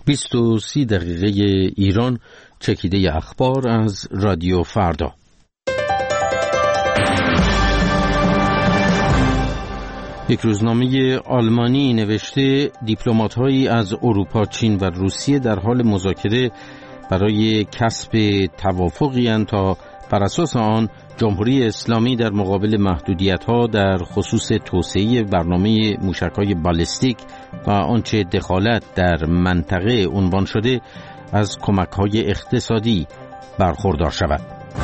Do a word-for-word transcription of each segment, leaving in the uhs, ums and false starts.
بیست و سی دقیقه ایران، چکیده اخبار از رادیو فردا. یک روزنامه آلمانی نوشته دیپلمات‌هایی از اروپا، چین و روسیه در حال مذاکره برای کسب توافقی اند تا بر اساس آن جمهوری اسلامی در مقابل محدودیت‌ها در خصوص توسعه برنامه موشک‌های بالستیک و آنچه دخالت در منطقه عنوان شده از کمک‌های اقتصادی برخوردار شود.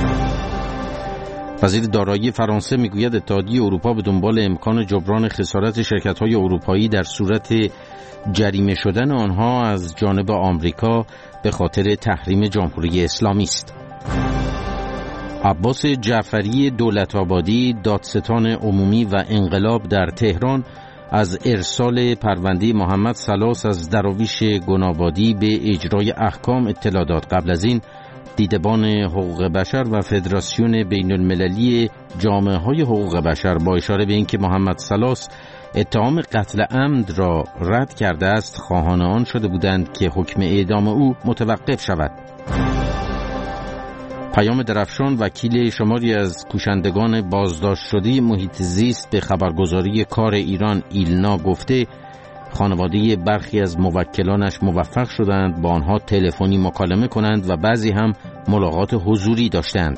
وزیر دارایی فرانسه میگوید اتحادیه اروپا به دنبال امکان جبران خسارت شرکت‌های اروپایی در صورت جریمه شدن آنها از جانب آمریکا به خاطر تحریم جمهوری اسلامی است. عباس جعفری دولت‌آبادی، دادستان عمومی و انقلاب در تهران، از ارسال پرونده محمد سلاس از دراویش گنابادی به اجرای احکام اطلاع داد. قبل از این دیدبان حقوق بشر و فدراسیون بین المللی جامعه‌های حقوق بشر با اشاره به اینکه محمد سلاس اتهام قتل عمد را رد کرده است، خواهان آن شده بودند که حکم اعدام او متوقف شود. پیام درفشان، وکیل شماری از کوشندگان بازداشت شده محیط زیست، به خبرگزاری کار ایران ایلنا گفته خانواده برخی از موکلانش موفق شدند با آنها تلفنی مکالمه کنند و بعضی هم ملاقات حضوری داشتند.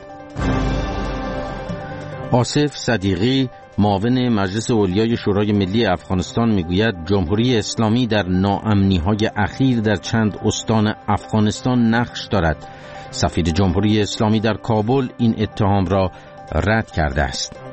آصف صدیقی، معاون مجلس علیای شورای ملی افغانستان، میگوید جمهوری اسلامی در ناامنی‌های اخیر در چند استان افغانستان نقش دارد. سفیر جمهوری اسلامی در کابل این اتهام را رد کرده است.